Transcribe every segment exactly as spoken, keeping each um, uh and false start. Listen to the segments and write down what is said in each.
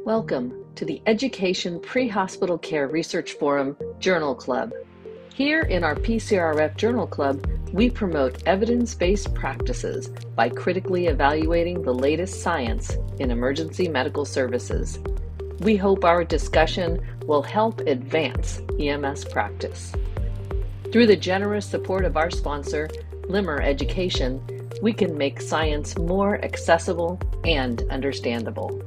Welcome to the Education Pre-Hospital Care Research Forum Journal Club. Here in our P C R F Journal Club, we promote evidence-based practices by critically evaluating the latest science in emergency medical services. We hope our discussion will help advance E M S practice. Through the generous support of our sponsor, Limmer Education, we can make science more accessible and understandable.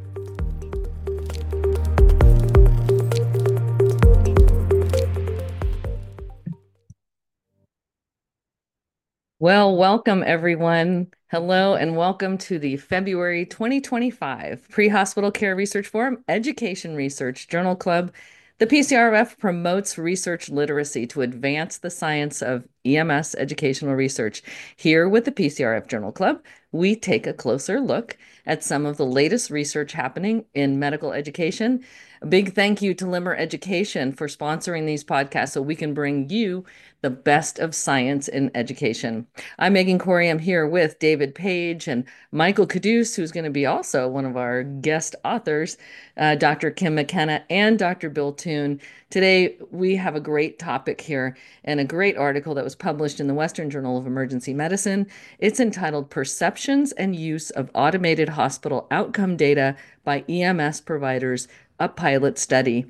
Well, welcome everyone. Hello and welcome to the February twenty twenty-five Pre-Hospital Care Research Forum Education Research Journal Club. The P C R F promotes research literacy to advance the science of E M S educational research. Here with the P C R F Journal Club, we take a closer look at some of the latest research happening in medical education. A big thank you to Limmer Education for sponsoring these podcasts so we can bring you the best of science in education. I'm Megan Corey. I'm here with David Page and Michael Caduce, who's going to be also one of our guest authors, uh, Doctor Kim McKenna and Doctor Bill Toon. Today, we have a great topic here and a great article that was published in the Western Journal of Emergency Medicine. It's entitled Perceptions and Use of Automated Hospital Outcome Data by E M S Providers, a Pilot Study.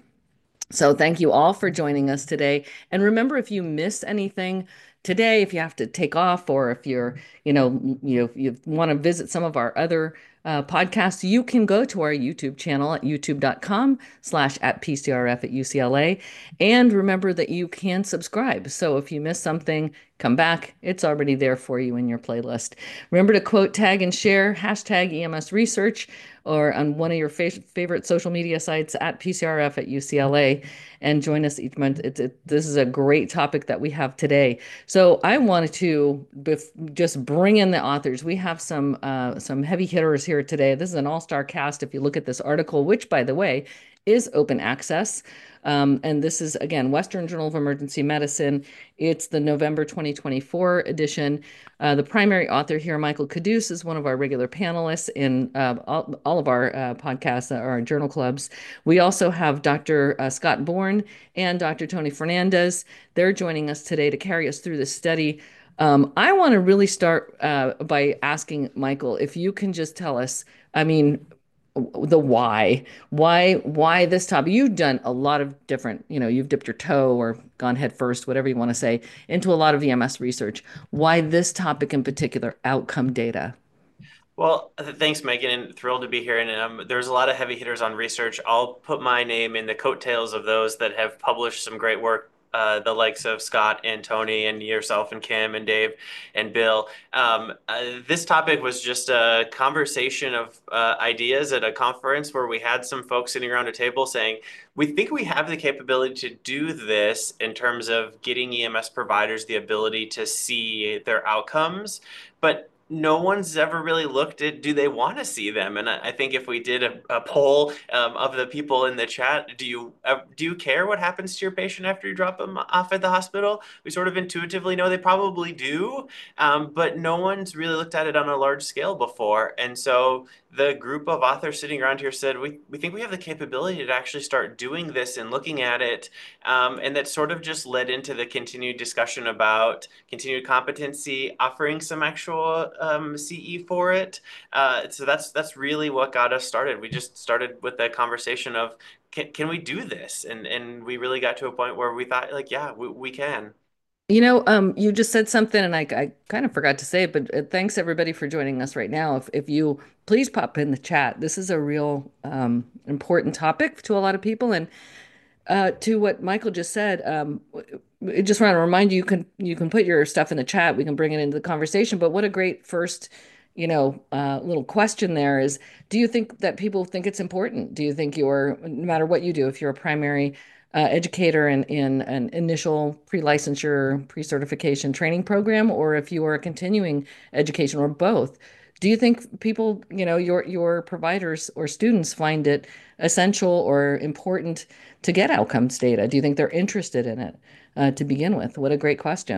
So thank you all for joining us today. And remember, if you miss anything today, if you have to take off, or if you're, you know, you you want to visit some of our other uh, podcasts, you can go to our YouTube channel at youtube.com slash at PCRF at U C L A. And remember that you can subscribe. So if you miss something, come back. It's already there for you in your playlist. Remember to quote, tag, and share hashtag E M S Research or on one of your fa favorite social media sites at P C R F at U C L A, and join us each month. It's, it, this is a great topic that we have today. So I wanted to just bring in the authors. We have some uh, some heavy hitters here today. This is an all-star cast if you look at this article, which, by the way, is open access. Um, and this is, again, Western Journal of Emergency Medicine. It's the November twenty twenty-four edition. Uh, the primary author here, Michael Caduce, is one of our regular panelists in uh, all, all of our uh, podcasts, uh, our journal clubs. We also have Doctor Uh, Scott Bourne and Doctor Tony Fernandez. They're joining us today to carry us through this study. Um, I want to really start uh, by asking Michael, if you can just tell us, I mean, the why, why, why this topic. You've done a lot of different, you know, you've dipped your toe or gone head first, whatever you want to say, into a lot of E M S research. Why this topic in particular, outcome data? Well, thanks, Megan, and thrilled to be here. And um, there's a lot of heavy hitters on research. I'll put my name in the coattails of those that have published some great work, uh, the likes of Scott and Tony and yourself and Kim and Dave and Bill. Um, uh, this topic was just a conversation of uh, ideas at a conference where we had some folks sitting around a table saying, we think we have the capability to do this in terms of getting E M S providers the ability to see their outcomes, but no one's ever really looked at, do they want to see them? And I, I think if we did a, a poll um, of the people in the chat, do you uh, do you care what happens to your patient after you drop them off at the hospital? We sort of intuitively know they probably do, um, but no one's really looked at it on a large scale before. And so the group of authors sitting around here said, we, we think we have the capability to actually start doing this and looking at it. Um, and that sort of just led into the continued discussion about continued competency, offering some actual um, C E for it. Uh, so that's that's really what got us started. We just started with the conversation of, can, can we do this? And, and we really got to a point where we thought, like, yeah, we, we can. You know, um, you just said something, and I, I kind of forgot to say it, but uh, thanks everybody for joining us right now. If, if you please pop in the chat, this is a real um, important topic to a lot of people. And uh, to what Michael just said, um, I just want to remind you, you can you can put your stuff in the chat. We can bring it into the conversation. But what a great first, you know, uh, little question there is, do you think that people think it's important? Do you think you're, no matter what you do, if you're a primary uh, educator in, in an initial pre-licensure, pre-certification training program, or if you are a continuing education or both, do you think people, you know, your your providers or students find it essential or important to get outcomes data? Do you think they're interested in it uh, to begin with? What a great question.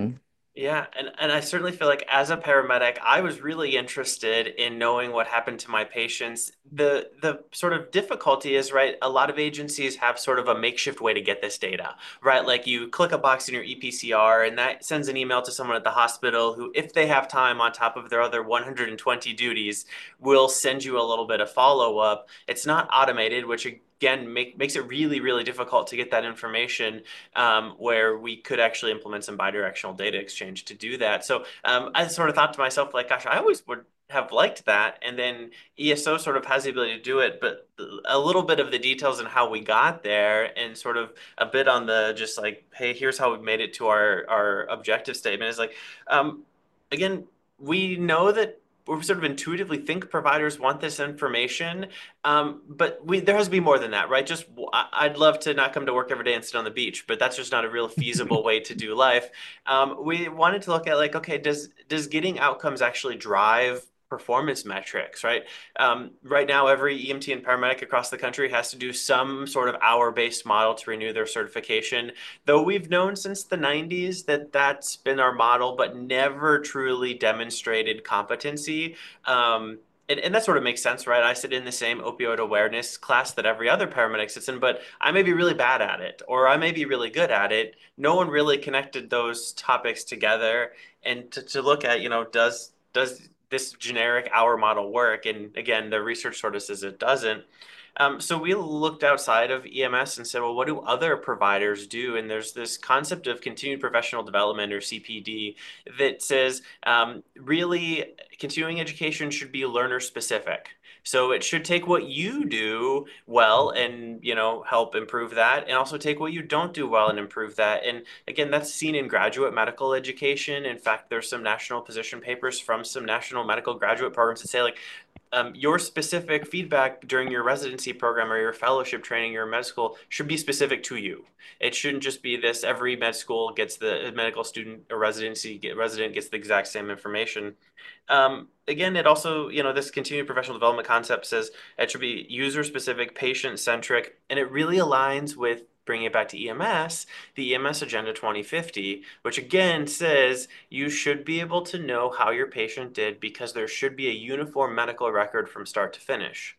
Yeah, and, and I certainly feel like as a paramedic, I was really interested in knowing what happened to my patients. The the sort of difficulty is, right, a lot of agencies have sort of a makeshift way to get this data, right? Like you click a box in your E P C R and that sends an email to someone at the hospital who, if they have time on top of their other one hundred twenty duties, will send you a little bit of follow-up. It's not automated, which again make, makes it really, really difficult to get that information um, where we could actually implement some bidirectional data exchange to do that. So um, I sort of thought to myself, like, gosh, I always would have liked that. And then E S O sort of has the ability to do it, but a little bit of the details and how we got there and sort of a bit on the just like, hey, here's how we made it to our, our objective statement is like, um, again, we know that we sort of intuitively think providers want this information, um, but we there has to be more than that, right? Just I- would love to not come to work every day and sit on the beach, but that's just not a real feasible way to do life. Um, we wanted to look at like, okay, does does getting outcomes actually drive performance metrics, right? Um, right now, every E M T and paramedic across the country has to do some sort of hour-based model to renew their certification. Though we've known since the nineties that that's been our model, but never truly demonstrated competency. Um, and, and that sort of makes sense, right? I sit in the same opioid awareness class that every other paramedic sits in, but I may be really bad at it, or I may be really good at it. No one really connected those topics together. And to, to look at, you know, does does this generic hour model work? And again, the research sort of says it doesn't. Um, so we looked outside of E M S and said, well, what do other providers do? And there's this concept of continued professional development or C P D that says um, really continuing education should be learner specific. So it should take what you do well and, you know, help improve that, and also take what you don't do well and improve that. And again, that's seen in graduate medical education. In fact, there's some national position papers from some national medical graduate programs that say like um, your specific feedback during your residency program or your fellowship training, your med school should be specific to you. It shouldn't just be this every med school gets the medical student or residency get, resident gets the exact same information. Um, again, it also, you know, this continued professional development concept says it should be user specific, patient centric, and it really aligns with bringing it back to E M S, the E M S Agenda twenty fifty, which again says you should be able to know how your patient did because there should be a uniform medical record from start to finish.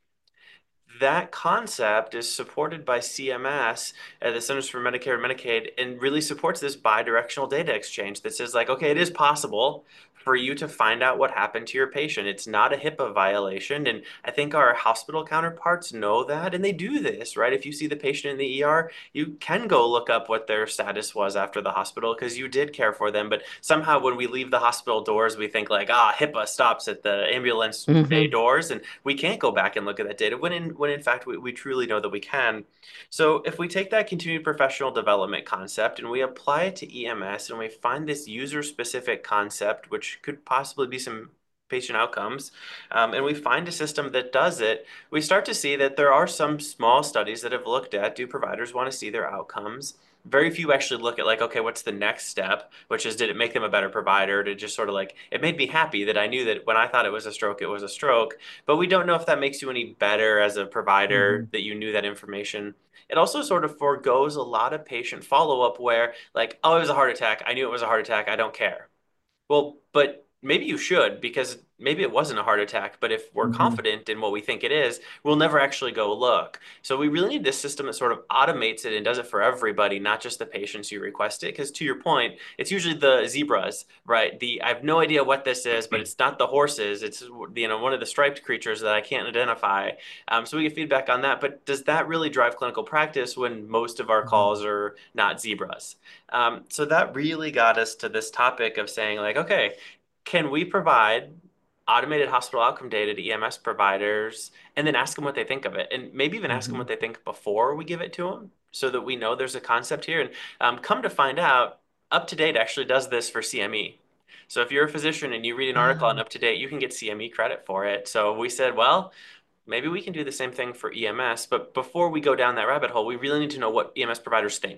That concept is supported by C M S, uh, the Centers for Medicare and Medicaid, and really supports this bidirectional data exchange that says, like, okay, it is possible for you to find out what happened to your patient. It's not a HIPAA violation. And I think our hospital counterparts know that, and they do this, right? If you see the patient in the E R, you can go look up what their status was after the hospital because you did care for them. But somehow when we leave the hospital doors, we think, like, ah, HIPAA stops at the ambulance bay Hmm. doors, and we can't go back and look at that data when in when in fact we, we truly know that we can. So if we take that continued professional development concept and we apply it to E M S and we find this user specific concept, which could possibly be some patient outcomes, um, and we find a system that does it, we start to see that there are some small studies that have looked at, do providers want to see their outcomes? Very few actually look at like, okay, what's the next step, which is did it make them a better provider? To just sort of like, it made me happy that I knew that when I thought it was a stroke, it was a stroke. But we don't know if that makes you any better as a provider Hmm. that you knew that information. It also sort of forgoes a lot of patient follow-up where like, oh, it was a heart attack. I knew it was a heart attack. I don't care. Well, but maybe you should because maybe it wasn't a heart attack, but if we're Hmm. confident in what we think it is, we'll never actually go look. So we really need this system that sort of automates it and does it for everybody, not just the patients you request it. Because to your point, it's usually the zebras, right? The I have no idea what this is, but it's not the horses. It's you know one of the striped creatures that I can't identify. Um, so we get feedback on that. But does that really drive clinical practice when most of our calls are not zebras? Um, so that really got us to this topic of saying, like, okay, can we provide automated hospital outcome data to E M S providers and then ask them what they think of it? And maybe even ask them Hmm. what they think before we give it to them so that we know there's a concept here. And um, come to find out, UpToDate actually does this for C M E. So if you're a physician and you read an article on Oh. UpToDate, you can get C M E credit for it. So we said, well, maybe we can do the same thing for E M S. But before we go down that rabbit hole, we really need to know what E M S providers think.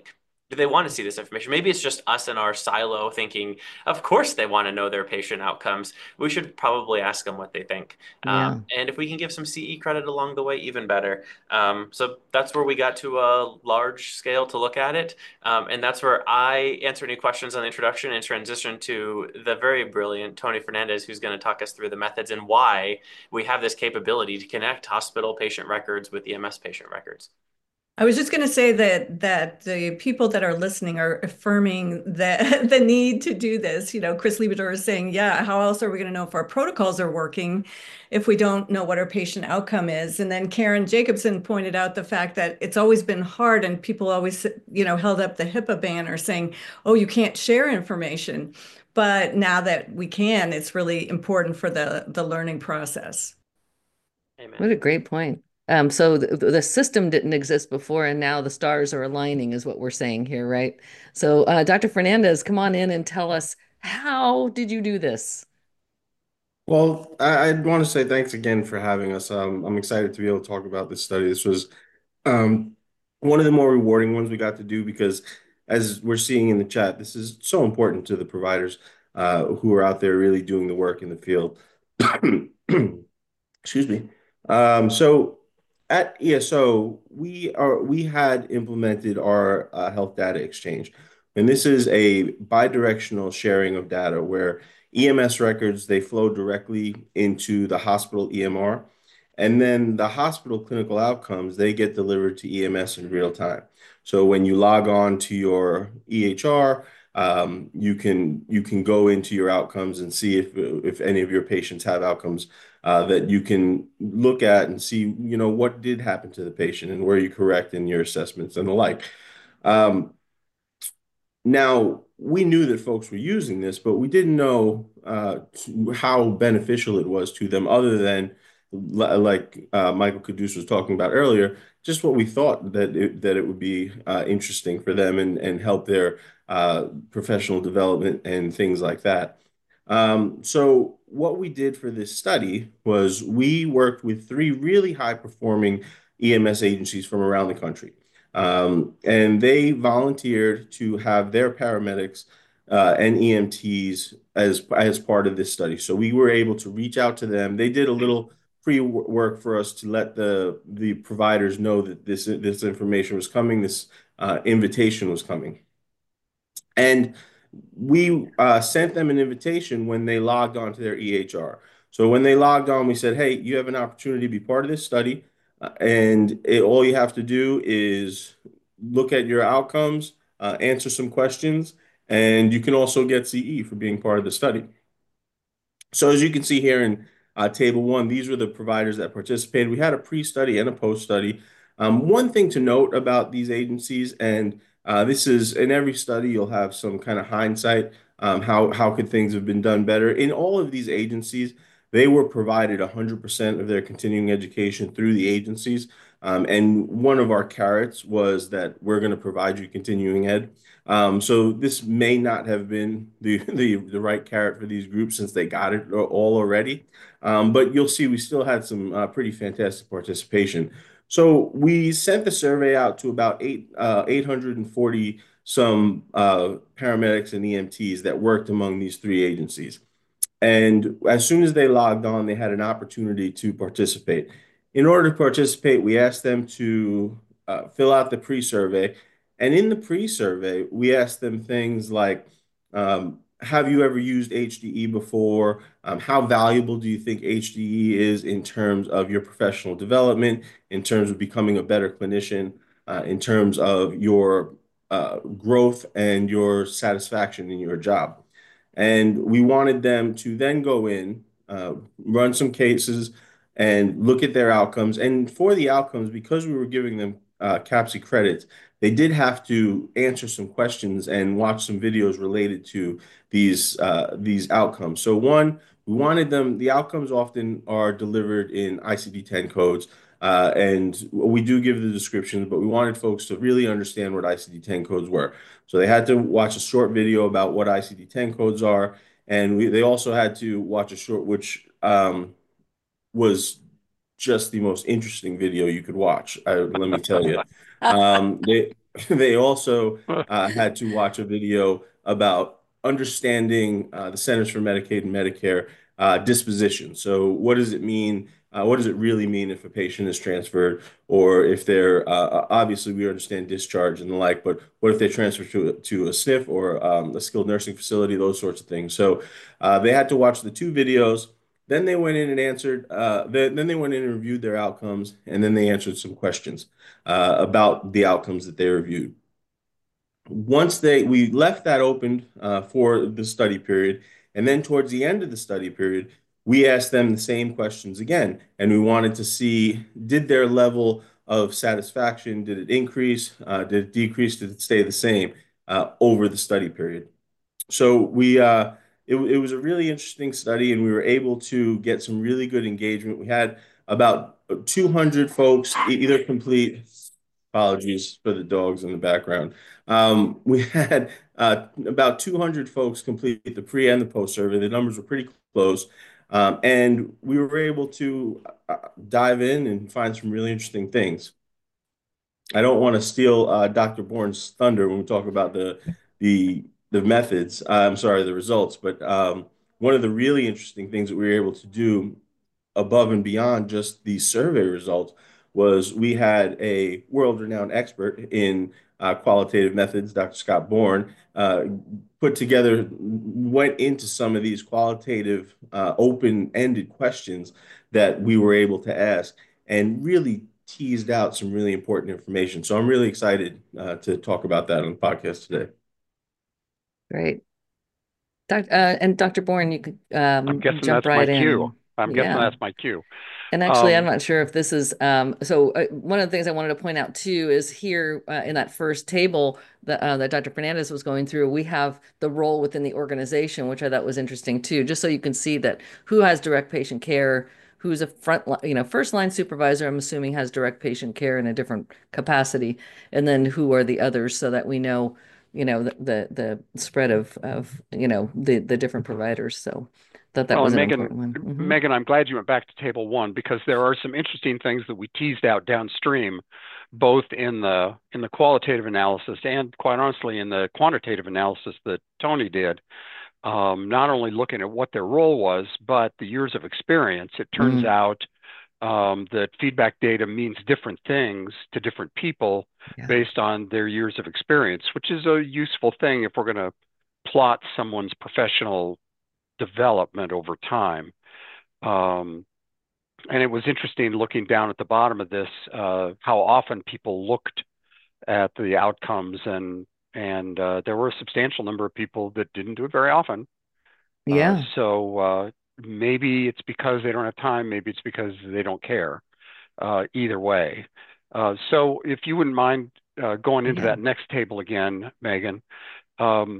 Do they want to see this information? Maybe it's just us in our silo thinking, of course they want to know their patient outcomes. We should probably ask them what they think. Um, Yeah. and if we can give some C E credit along the way, even better. Um, so that's where we got to a large scale to look at it. Um, and that's where I answer any questions on the introduction and transition to the very brilliant Tony Fernandez, who's going to talk us through the methods and why we have this capability to connect hospital patient records with E M S patient records. I was just going to say that that the people that are listening are affirming that the need to do this. You know, Chris Liebedor is saying, yeah, how else are we going to know if our protocols are working if we don't know what our patient outcome is? And then Karen Jacobson pointed out the fact that it's always been hard and people always, you know, held up the HIPAA banner saying, oh, you can't share information. But now that we can, it's really important for the the learning process. Amen. What a great point. Um, so the, the system didn't exist before, and now the stars are aligning, is what we're saying here, right? So, uh, doctor Fernandez, come on in and tell us, how did you do this? Well, I, I'd want to say thanks again for having us. Um, I'm excited to be able to talk about this study. This was um, one of the more rewarding ones we got to do because, as we're seeing in the chat, this is so important to the providers uh, who are out there really doing the work in the field. Excuse me. Um, so at E S O, we are we had implemented our uh, health data exchange, and this is a bidirectional sharing of data where E M S records they flow directly into the hospital E M R, and then the hospital clinical outcomes they get delivered to E M S in real time. So when you log on to your E H R, um, you can you can go into your outcomes and see if if any of your patients have outcomes uh, that you can look at and see, you know, what did happen to the patient and were you correct in your assessments and the like. Um, Now, we knew that folks were using this, but we didn't know uh, how beneficial it was to them, other than, li- like uh, Michael Caduce was talking about earlier, just what we thought that it, that it would be uh, interesting for them and, and help their uh, professional development and things like that. Um, so what we did for this study was we worked with three really high-performing E M S agencies from around the country. Um, and they volunteered to have their paramedics uh, and E M Ts as as part of this study. So we were able to reach out to them. They did a little pre-work for us to let the the providers know that this this information was coming, this uh, invitation was coming. And we uh, sent them an invitation when they logged on to their E H R. So when they logged on, we said, hey, you have an opportunity to be part of this study. Uh, and it, all you have to do is look at your outcomes, uh, answer some questions, and you can also get C E for being part of the study. So as you can see here in uh, table one, these were the providers that participated. We had a pre-study and a post-study. Um, one thing to note about these agencies, and uh, this is in every study, you'll have some kind of hindsight. Um, how how could things have been done better? In all of these agencies, they were provided one hundred percent of their continuing education through the agencies. Um, and one of our carrots was that we're going to provide you continuing ed. Um, so this may not have been the, the the right carrot for these groups since they got it all already. Um, but you'll see we still had some uh, pretty fantastic participation. So we sent the survey out to about eight uh, eight hundred forty some uh, paramedics and E M Ts that worked among these three agencies. And as soon as they logged on, they had an opportunity to participate. In order to participate, we asked them to uh, fill out the pre-survey. And in the pre-survey, we asked them things like, um, have you ever used H D E before? Um, how valuable do you think H D E is in terms of your professional development, in terms of becoming a better clinician, uh, in terms of your uh, growth and your satisfaction in your job? And we wanted them to then go in, uh, run some cases, and look at their outcomes. And for the outcomes, because we were giving them uh, CAPCE credits, they did have to answer some questions and watch some videos related to these uh, these outcomes. So one, we wanted them, the outcomes often are delivered in I C D ten codes. Uh, and we do give the descriptions, but we wanted folks to really understand what I C D ten codes were. So they had to watch a short video about what I C D ten codes are, and we, they also had to watch a short, which um, was just the most interesting video you could watch. I, let me tell you. Um, they they also uh, had to watch a video about understanding uh, the Centers for Medicaid and Medicare uh, disposition. So, what does it mean? Uh, what does it really mean if a patient is transferred, or if they're uh, obviously we understand discharge and the like, but what if they transfer to to a S N F or um, a skilled nursing facility, those sorts of things. So, uh, they had to watch the two videos. Then they went in and answered. Uh, then, then they went in and reviewed their outcomes, and then they answered some questions uh, about the outcomes that they reviewed. Once they we left that open uh, for the study period, and then towards the end of the study period, we asked them the same questions again, and we wanted to see did their level of satisfaction, did it increase, uh, did it decrease, did it stay the same uh, over the study period. So we uh, it, it was a really interesting study, and we were able to get some really good engagement. We had about two hundred folks e- either complete. Apologies for the dogs in the background. Um, we had uh, about two hundred folks complete the pre and the post survey. The numbers were pretty close. Um, and we were able to uh, dive in and find some really interesting things. I don't want to steal uh, doctor Bourne's thunder when we talk about the the the methods. Uh, I'm sorry, the results. But um, one of the really interesting things that we were able to do above and beyond just the survey results was we had a world-renowned expert in uh, qualitative methods, doctor Scott Bourne, uh, put together, went into some of these qualitative, uh, open-ended questions that we were able to ask and really teased out some really important information. So I'm really excited uh, to talk about that on the podcast today. Great. Doc, uh, and doctor Bourne, you could I'm um, guessing jump that's my right cue. in. I'm guessing Yeah. that's my cue. And actually, I'm Um, not sure if this is, um, so uh, one of the things I wanted to point out too is here uh, in that first table that, uh, that doctor Fernandez was going through, we have the role within the organization, which I thought was interesting too, just so you can see that who has direct patient care, who's a front, li- you know, first line supervisor, I'm assuming has direct patient care in a different capacity, and then who are the others so that we know, you know, the, the, the spread of, of, you know, the, the different providers. So thought that well, was and an Megan, important one. Mhm. Megan, I'm glad you went back to table one because there are some interesting things that we teased out downstream, both in the in the qualitative analysis and, quite honestly, in the quantitative analysis that Tony did. Um, not only looking at what their role was, but the years of experience. It turns Mm, out um, that feedback data means different things to different people yeah. based on their years of experience, which is a useful thing if we're going to plot someone's professional development over time. Um, and it was interesting looking down at the bottom of this, uh, how often people looked at the outcomes, and and uh, there were a substantial number of people that didn't do it very often. Uh, Yeah. so uh, maybe it's because they don't have time, maybe it's because they don't care. Uh, either way. Uh, so if you wouldn't mind uh, going into Yeah. that next table again, Megan, um,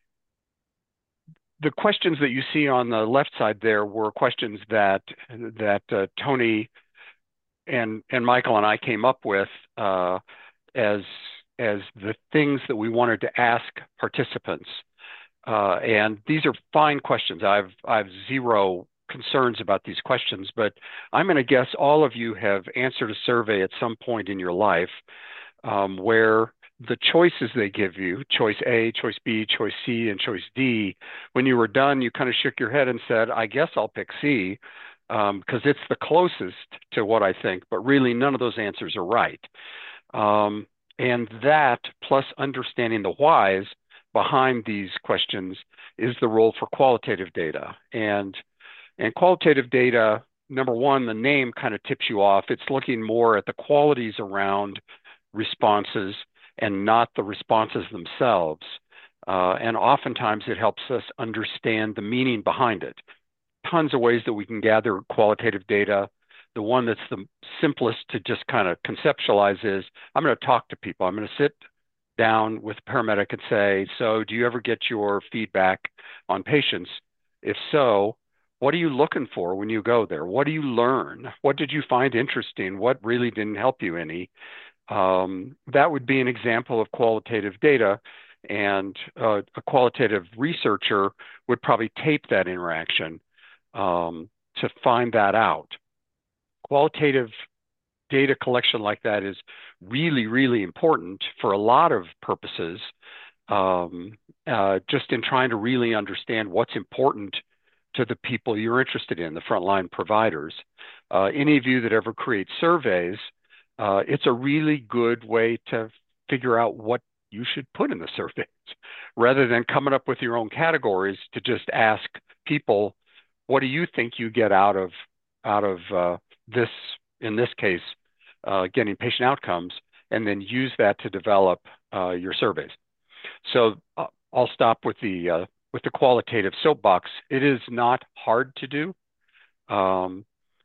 the questions that you see on the left side there were questions that that uh, Tony and and Michael and I came up with uh, as as the things that we wanted to ask participants. Uh, and these are fine questions. I've I've zero concerns about these questions, but I'm going to guess all of you have answered a survey at some point in your life um, where the choices they give you, choice A, choice B, choice C, and choice D, when you were done, you kind of shook your head and said, I guess I'll pick C um, because it's the closest to what I think, but really none of those answers are right. Um, and that, plus understanding the whys behind these questions, is the role for qualitative data. And and qualitative data, number one, the name kind of tips you off. It's looking more at the qualities around responses and not the responses themselves. Uh, and oftentimes it helps us understand the meaning behind it. Tons of ways that we can gather qualitative data. The one that's the simplest to just kind of conceptualize is I'm going to talk to people. I'm going to sit down with a paramedic and say, so do you ever get your feedback on patients? If so, what are you looking for when you go there? What do you learn? What did you find interesting? What really didn't help you any? Um, that would be an example of qualitative data. And uh, a qualitative researcher would probably tape that interaction um, to find that out. Qualitative data collection like that is really, really important for a lot of purposes, um, uh, just in trying to really understand what's important to the people you're interested in, the frontline providers. Uh, any of you that ever create surveys, uh, it's a really good way to figure out what you should put in the surveys rather than coming up with your own categories, to just ask people, what do you think you get out of out of uh, this, in this case, uh, getting patient outcomes, and then use that to develop uh, your surveys. So uh, I'll stop with the uh, with the qualitative soapbox. It is not hard to do, um,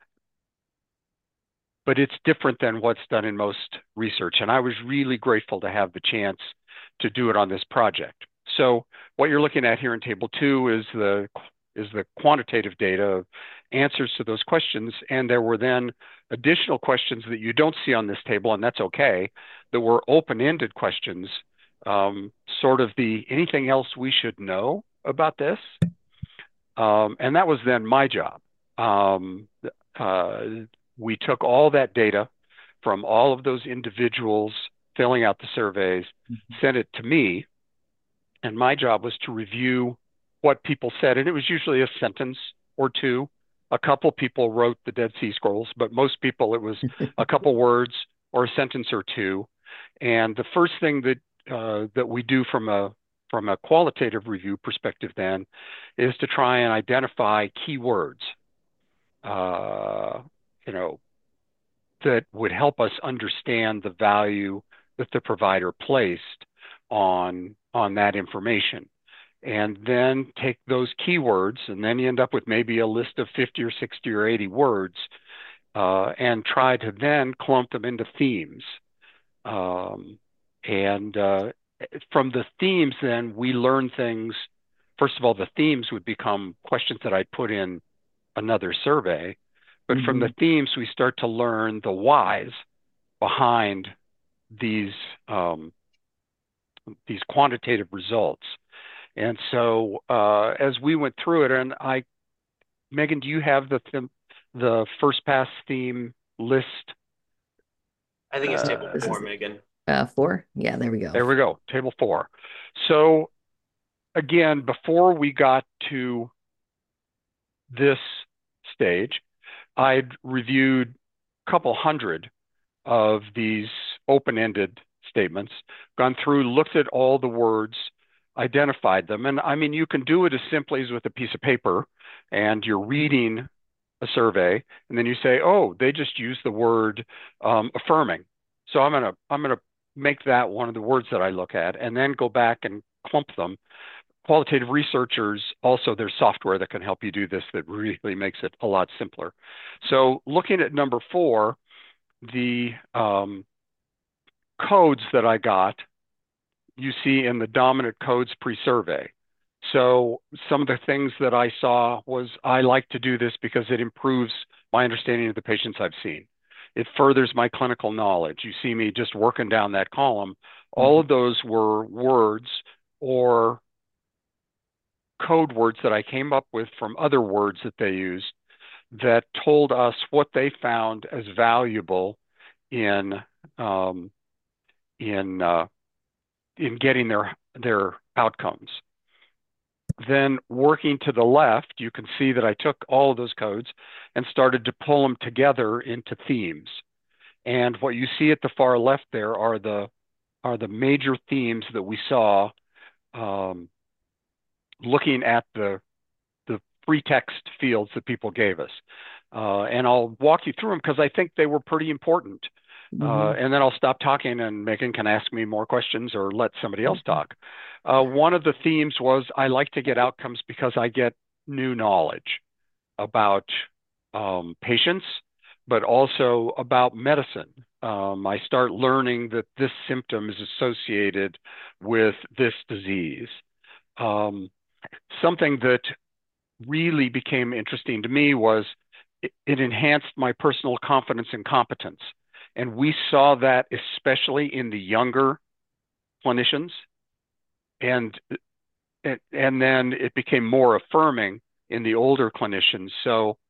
but it's different than what's done in most research. And I was really grateful to have the chance to do it on this project. So what you're looking at here in table two is the is the quantitative data of answers to those questions. And there were then additional questions that you don't see on this table, and that's okay, that were open-ended questions, um, sort of the anything else we should know about this. Um, and that was then my job. Um, uh, we took all that data from all of those individuals filling out the surveys, sent it to me, and my job was to review what people said. And it was usually a sentence or two. A couple people wrote the Dead Sea Scrolls, but most people, it was a couple words or a sentence or two. And the first thing that uh, that we do from a from a qualitative review perspective then is to try and identify keywords, uh, you know, that would help us understand the value that the provider placed on on that information. And then take those keywords, and then you end up with maybe a list of fifty or sixty or eighty words, uh, and try to then clump them into themes. Um, and uh, from the themes, then we learn things. First of all, the themes would become questions that I'd put in another survey. But mm-hmm. from the themes, we start to learn the whys behind these um, these quantitative results. And so uh, as we went through it, and I, Megan, do you have the th the first pass theme list? I think it's table uh, four, Megan. Uh, four? Yeah, there we go. There we go, table four. So again, before we got to this stage, I'd reviewed a couple hundred of these open-ended statements, gone through, looked at all the words, identified them. And I mean, you can do it as simply as with a piece of paper, and you're reading a survey, and then you say, oh, they just used the word um, affirming. So I'm gonna, I'm gonna make that one of the words that I look at, and then go back and clump them. Qualitative researchers, also there's software that can help you do this that really makes it a lot simpler. So looking at number four, the um, codes that I got, you see in the dominant codes pre-survey. So some of the things that I saw was, I like to do this because it improves my understanding of the patients I've seen. It furthers my clinical knowledge. You see me just working down that column. All of those were words or code words that I came up with from other words that they used that told us what they found as valuable in um, in uh, in getting their their outcomes. Then working to the left, you can see that I took all of those codes and started to pull them together into themes. And what you see at the far left there are the are the major themes that we saw um, looking at the the free text fields that people gave us. Uh, and I'll walk you through them because I think they were pretty important. Mm-hmm. uh, and then I'll stop talking, and Megan can ask me more questions or let somebody else talk. Uh, one of the themes was, I like to get outcomes because I get new knowledge about um, patients, but also about medicine. Um, I start learning that this symptom is associated with this disease. Um, something that really became interesting to me was it, it enhanced my personal confidence and competence. And we saw that especially in the younger clinicians. And, and then it became more affirming in the older clinicians. So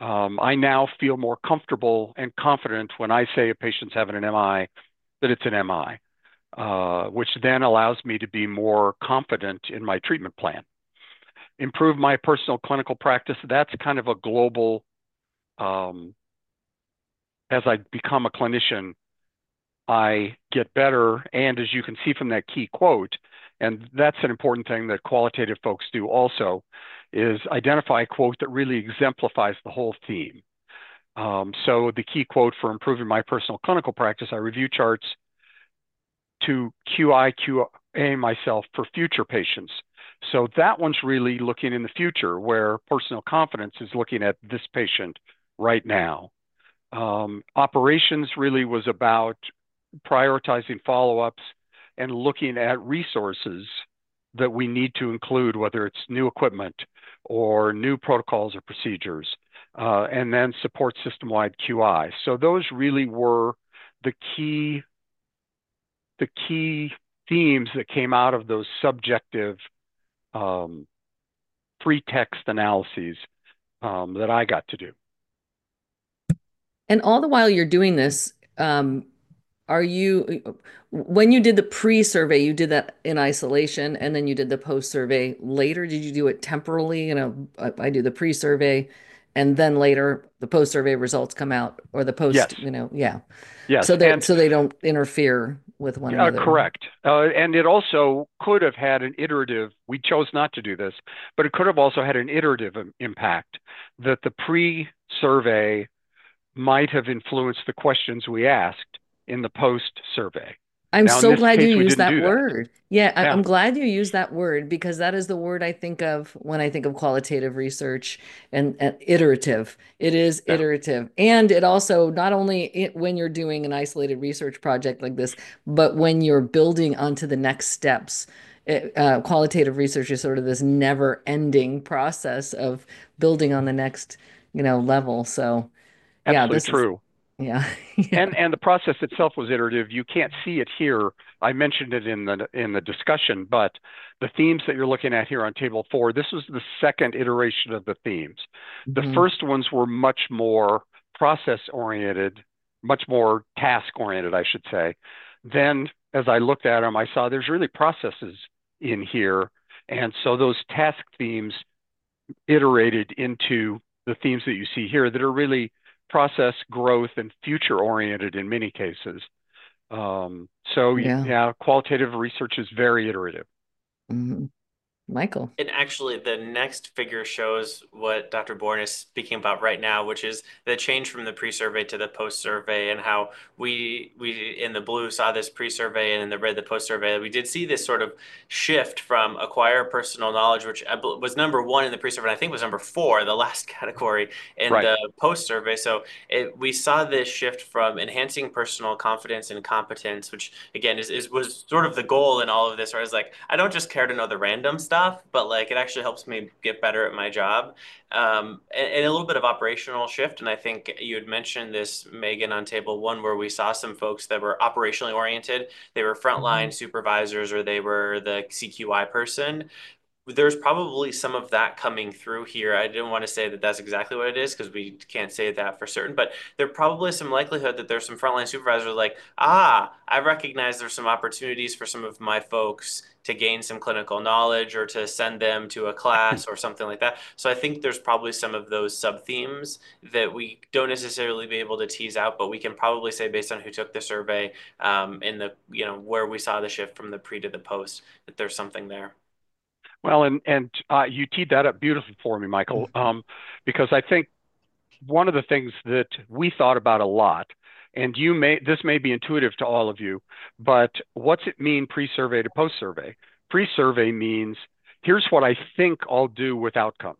Um, I now feel more comfortable and confident when I say a patient's having an M I that it's an M I, uh, which then allows me to be more confident in my treatment plan. Improve my personal clinical practice. That's kind of a global, um, as I become a clinician, I get better. And as you can see from that key quote, and that's an important thing that qualitative folks do also, is identify a quote that really exemplifies the whole theme. Um, so the key quote for improving my personal clinical practice, I review charts to Q I, Q A myself for future patients. So that one's really looking in the future, where personal confidence is looking at this patient right now. Um, operations really was about prioritizing follow-ups and looking at resources that we need to include, whether it's new equipment or new protocols or procedures, uh, and then support system-wide Q I. So those really were the key, the key themes that came out of those subjective um, free text analyses um, that I got to do. And all the while you're doing this, um, are you, when you did the pre-survey, you did that in isolation, and then you did the post-survey later? Did you do it temporally? You know, I, I do the pre-survey, and then later the post-survey results come out, or the Yes, post, you know, yeah. yes, So they and so they don't interfere with one uh, another. correct. Uh, and it also could have had an iterative, we chose not to do this, but it could have also had an iterative im- impact, that the pre-survey might have influenced the questions we asked in the post-survey. I'm Now, in so this glad you case, we used didn't that do that. word. Yeah, I- Yeah, I'm glad you used that word, because that is the word I think of when I think of qualitative research, and, and iterative. It is yeah, iterative. And it also, not only it, when you're doing an isolated research project like this, but when you're building onto the next steps. It, uh, qualitative research is sort of this never-ending process of building on the next, you know, level. So, yeah, absolutely this is, true. yeah, yeah. And and the process itself was iterative. You can't see it here. I mentioned it in the in the discussion, but the themes that you're looking at here on table four, this was the second iteration of the themes. The Mhm. first ones were much more process oriented, much more task oriented, I should say. Then, as I looked at them, I saw there's really processes in here, and so those task themes iterated into the themes that you see here that are really process growth and future oriented in many cases. Um, so Yeah. yeah, qualitative research is very iterative. Mhm. Michael. And actually, the next figure shows what Doctor Bourne is speaking about right now, which is the change from the pre-survey to the post-survey, and how we we in the blue saw this pre-survey, and in the red the post-survey. We did see this sort of shift from acquire personal knowledge, which was number one in the pre-survey, and I think was number four, the last category in Right. the post-survey. So it, we saw this shift from enhancing personal confidence and competence, which again is, is was sort of the goal in all of this. Where I was like, I don't just care to know the random stuff, but like it actually helps me get better at my job. Um, and, and a little bit of operational shift. And I think you had mentioned this, Megan, on table one, where we saw some folks that were operationally oriented. They were frontline Mhm. supervisors, or they were the C Q I person. There's probably some of that coming through here. I didn't want to say that that's exactly what it is, because we can't say that for certain, but there probably is some likelihood that there's some frontline supervisors like, ah, I recognize there's some opportunities for some of my folks to gain some clinical knowledge, or to send them to a class or something like that. So I think there's probably some of those sub themes that we don't necessarily be able to tease out, but we can probably say, based on who took the survey, um, in the, you know, where we saw the shift from the pre to the post, that there's something there. Well, and and uh, you teed that up beautifully for me, Michael, um, because I think one of the things that we thought about a lot, and you may this may be intuitive to all of you, but what's it mean pre-survey to post-survey? Pre-survey means here's what I think I'll do with outcomes.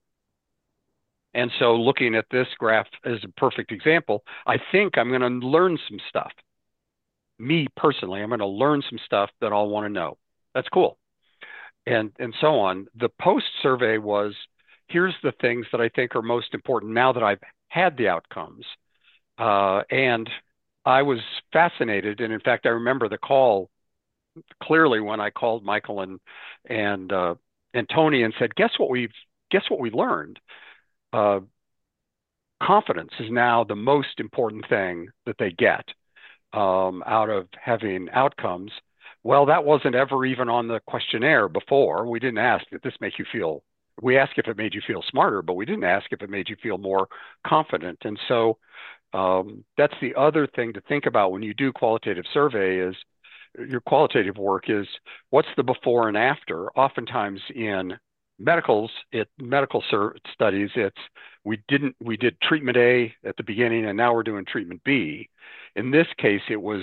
And so looking at this graph as a perfect example, I think I'm going to learn some stuff. Me personally, I'm going to learn some stuff that I'll want to know. That's cool. And and so on. The post survey was, here's the things that I think are most important now that I've had the outcomes. Uh, and I was fascinated. And in fact, I remember the call clearly when I called Michael and and uh, and Tony and said, guess what we've guess what we learned? Uh, confidence is now the most important thing that they get um, out of having outcomes. Well, that wasn't ever even on the questionnaire before. We didn't ask, did this make you feel, we asked if it made you feel smarter, but we didn't ask if it made you feel more confident. And so um, that's the other thing to think about when you do qualitative survey is your qualitative work is what's the before and after. Oftentimes in medicals, it medical studies, it's we didn't we did treatment A at the beginning, and now we're doing treatment B. In this case, it was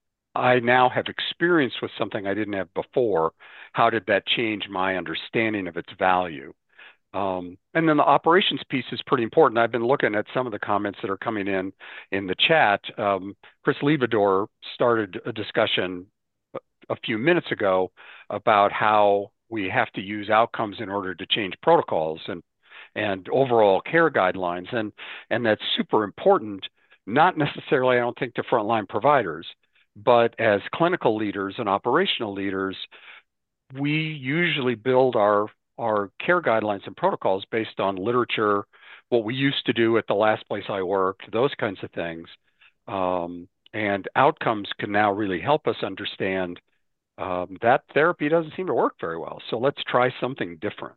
I now have experience with something I didn't have before. How did that change my understanding of its value? Um, and then the operations piece is pretty important. I've been looking at some of the comments that are coming in in the chat. Um, Chris Lividor started a discussion a few minutes ago about how we have to use outcomes in order to change protocols and and overall care guidelines. And, and that's super important, not necessarily, I don't think, to frontline providers, but as clinical leaders and operational leaders, we usually build our, our care guidelines and protocols based on literature, what we used to do at the last place I worked, those kinds of things. Um, and outcomes can now really help us understand um, that therapy doesn't seem to work very well. So let's try something different.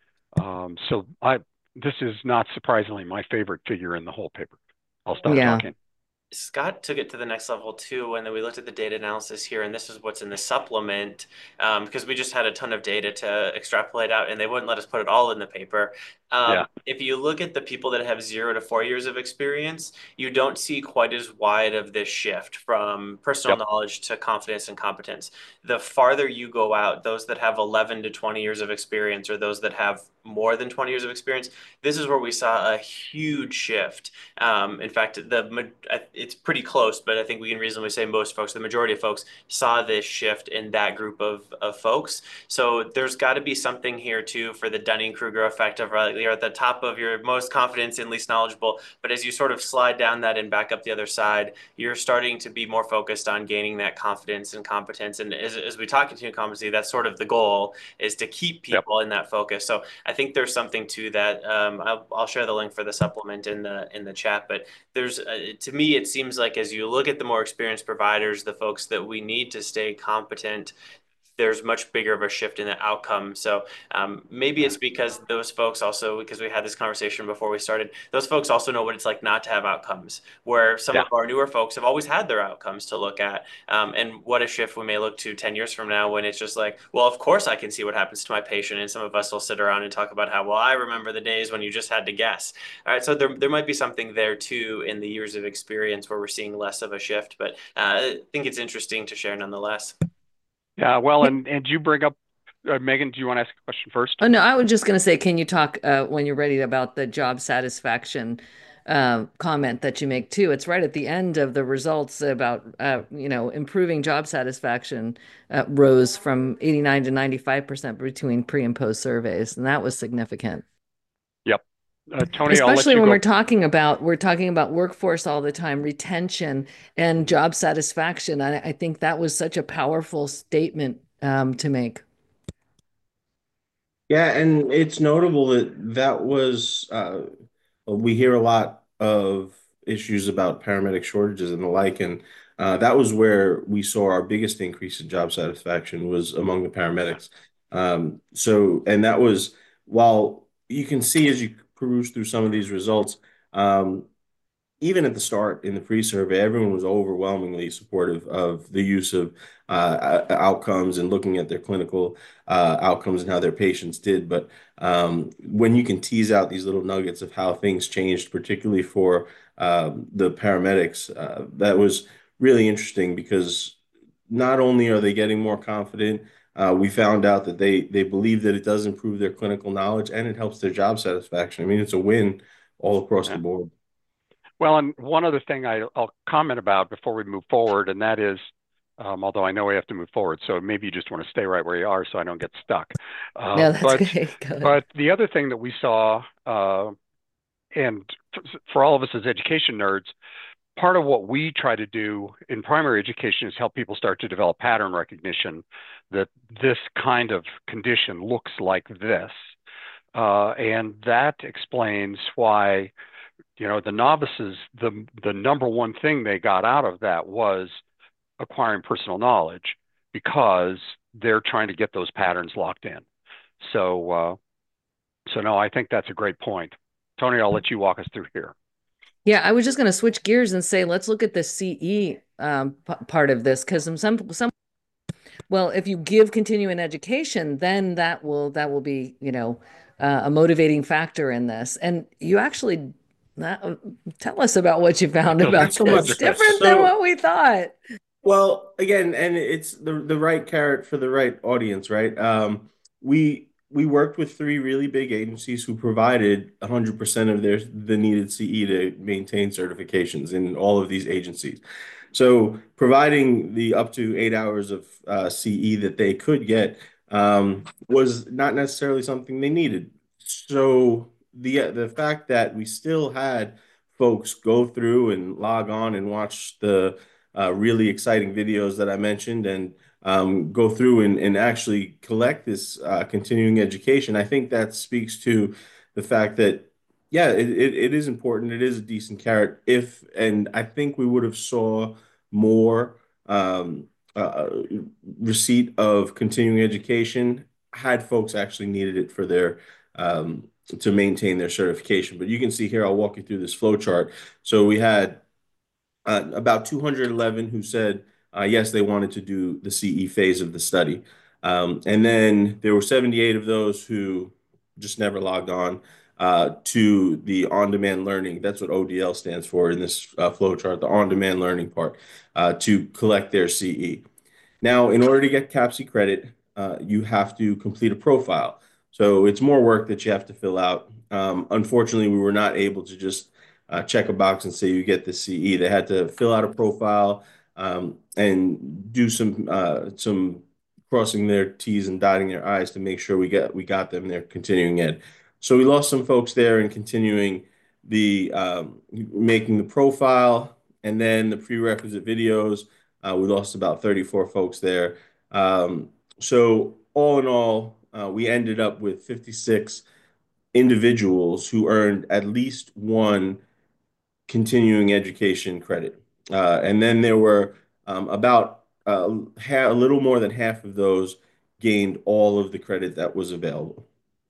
Um, so I, this is not surprisingly my favorite figure in the whole paper. I'll stop Yeah. talking. Scott took it to the next level too when we looked at the data analysis here, and this is what's in the supplement, um, because we just had a ton of data to extrapolate out, and they wouldn't let us put it all in the paper. Um, Yeah. If you look at the people that have zero to four years of experience, you don't see quite as wide of this shift from personal Yep. knowledge to confidence and competence. The farther you go out, those that have eleven to twenty years of experience, or those that have more than twenty years of experience, this is where we saw a huge shift. Um, in fact, the it's pretty close, but I think we can reasonably say most folks, the majority of folks, saw this shift in that group of, of folks. So there's got to be something here too for the Dunning-Kruger effect of right, you're at the top of your most confident and least knowledgeable. But as you sort of slide down that and back up the other side, you're starting to be more focused on gaining that confidence and competence. And as, as we talk into competency, that's sort of the goal, is to keep people Yep. in that focus. So I think there's something to that. Um, I'll, I'll share the link for the supplement in the in the chat. But there's, uh, to me, it seems like as you look at the more experienced providers, the folks that we need to stay competent, there's much bigger of a shift in the outcome. So um, maybe it's because those folks also, because we had this conversation before we started, those folks also know what it's like not to have outcomes, where some Yeah. of our newer folks have always had their outcomes to look at. Um, and what a shift we may look to ten years from now when it's just like, well, of course I can see what happens to my patient. And some of us will sit around and talk about how, well, I remember the days when you just had to guess. All right. So there, there might be something there too in the years of experience where we're seeing less of a shift, but uh, I think it's interesting to share nonetheless. Yeah. Well, and, and you bring up, uh, Megan, do you want to ask a question first? Oh, no, I was just going to say, can you talk uh, when you're ready about the job satisfaction uh, comment that you make too? It's right at the end of the results about, uh, you know, improving job satisfaction uh, rose from eighty-nine to ninety-five percent between pre and post surveys. And that was significant. Yep. Uh, Tony, Especially I'll let you when go. we're talking about, we're talking about workforce all the time, retention and job satisfaction. I, I think that was such a powerful statement um, to make. Yeah, and it's notable that that was uh, we hear a lot of issues about paramedic shortages and the like, and uh, that was where we saw our biggest increase in job satisfaction was among the paramedics. Um, so, and that was while you can see as you peruse through some of these results, um, even at the start in the pre-survey, everyone was overwhelmingly supportive of the use of uh, outcomes and looking at their clinical uh, outcomes and how their patients did. But um, when you can tease out these little nuggets of how things changed, particularly for um, the paramedics, uh, that was really interesting because not only are they getting more confident, uh, we found out that they they believe that it does improve their clinical knowledge and it helps their job satisfaction. I mean, it's a win all across Yeah. the board. Well, and one other thing I, I'll comment about before we move forward, and that is, um, although I know we have to move forward, so maybe you just want to stay right where you are so I don't get stuck. Uh, No, that's but, great. Go ahead. but the other thing that we saw, uh, and for, for all of us as education nerds, part of what we try to do in primary education is help people start to develop pattern recognition that this kind of condition looks like this. Uh, and that explains why you know, the novices, the the number one thing they got out of that was acquiring personal knowledge because they're trying to get those patterns locked in. So, uh, so no, I think that's a great point. Tony, I'll let you walk us through here. Yeah, I was just going to switch gears and say, let's look at the C E um, p- part of this because some some some well, if you give continuing education, then that will that will be, you know, uh, a motivating factor in this. And you actually uh, tell us about what you found Not about so this. much. Different than So, what we thought. well, again, and it's the the right carrot for the right audience, right? Um, we we worked with three really big agencies who provided one hundred percent of their the needed C E to maintain certifications in all of these agencies. So providing the up to eight hours of uh, C E that they could get um, was not necessarily something they needed. So the the fact that we still had folks go through and log on and watch the uh, really exciting videos that I mentioned and um, go through and, and actually collect this uh, continuing education, I think that speaks to the fact that, yeah, it, it, it is important. It is a decent carrot. If, and I think we would have saw more um, uh, receipt of continuing education had folks actually needed it for their um, to maintain their certification. But you can see here, I'll walk you through this flow chart. So we had uh, about two hundred eleven who said uh, yes, they wanted to do the C E phase of the study. Um, and then there were seventy-eight of those who just never logged on uh, to the on-demand learning. That's what O D L stands for in this uh, flow chart, the on-demand learning part, uh, to collect their C E. Now, in order to get CAPC credit, uh, you have to complete a profile. So it's more work that you have to fill out. Um, unfortunately, we were not able to just uh, check a box and say you get the C E. They had to fill out a profile um, and do some uh, some crossing their T's and dotting their I's to make sure we get we got them their continuing ed. So we lost some folks there in continuing the um, making the profile and then the prerequisite videos. Uh, we lost about thirty-four folks there. Um, so all in all, uh, we ended up with fifty-six individuals who earned at least one continuing education credit. Uh, and then there were um, about uh, a little more than half of those gained all of the credit that was available.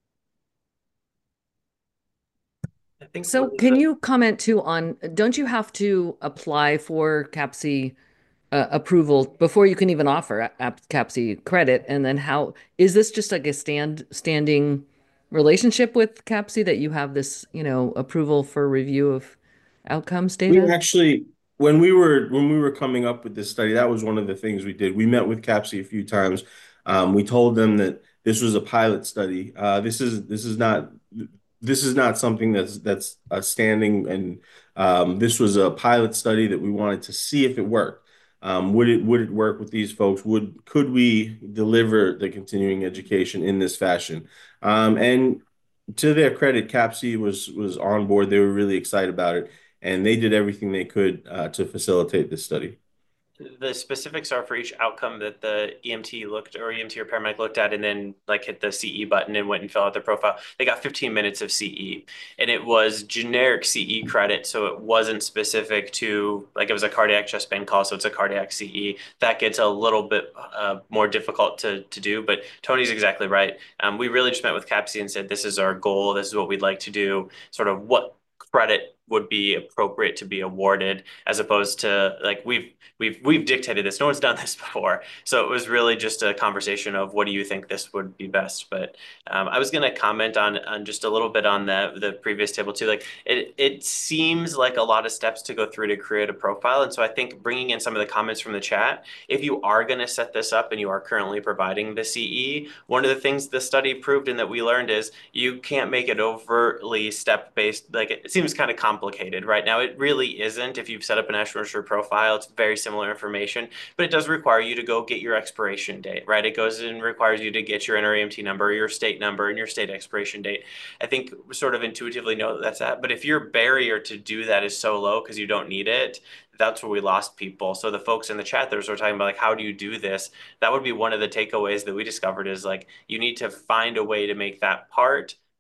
I think So one of can the you comment too on, don't you have to apply for CAPC uh, approval before you can even offer CAPC credit? And then how, is this just like a stand standing relationship with CAPC that you have this, you know, approval for review of outcomes We data? actually, when we were when we were coming up with this study, that was one of the things we did. We met with CAPC a few times. Um, we told them that this was a pilot study. Uh, this is this is not this is not something that's that's a standing, and um, this was a pilot study that we wanted to see if it worked. Um, would it would it work with these folks? Would could we deliver the continuing education in this fashion? Um, and to their credit, CAPC was was on board. They were really excited about it, and they did everything they could uh, to facilitate this study. the specifics are for each outcome that the E M T looked or E M T or paramedic looked at and then like hit the C E button and went and filled out their profile. They got fifteen minutes of C E and it was generic C E credit. So it wasn't specific to like it was a cardiac chest pain call. So it's a cardiac C E that gets a little bit uh, more difficult to, to do. But Tony's exactly right. Um, we really just met with CAPC and said, this is our goal. This is what we'd like to do. Sort of what credit would be appropriate to be awarded as opposed to like we've we've we've dictated this. No one's done this before. So it was really just a conversation of what do you think this would be best. But um, I was going to comment on on just a little bit on the the previous table too. Like it it seems like a lot of steps to go through to create a profile. And so I think bringing in some of the comments from the chat, if you are going to set this up and you are currently providing the C E, one of the things the study proved and that we learned is you can't make it overtly step based. Like it, it seems kind of complicated right now. It really isn't. If you've set up a national register profile, it's very similar information, but it does require you to go get your expiration date, right? It goes and requires you to get your N R E M T number, your state number, and your state expiration date. I think we sort of intuitively know that that's that. But if your barrier to do that is so low because you don't need it, that's where we lost people. So the folks in the chat that were talking about like, how do you do this? That would be one of the takeaways that we discovered is like, you need to find a way to make that part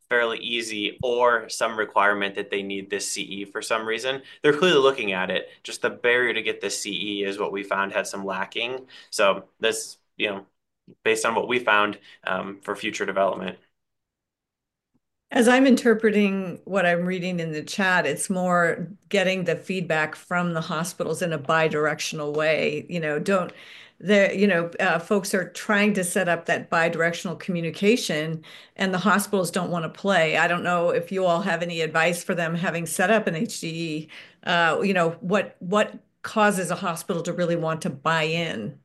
fairly easy or some requirement that they need this C E for some reason. They're clearly looking at it. Just the barrier to get this C E is what we found had some lacking. So this, you know, based on what we found um, for future development. As I'm interpreting what I'm reading in the chat, it's more getting the feedback from the hospitals in a bi-directional way. You know, don't the you know uh, folks are trying to set up that bi-directional communication, and the hospitals don't want to play. I don't know if you all have any advice for them having set up an H D E. Uh, you know, what what causes a hospital to really want to buy in?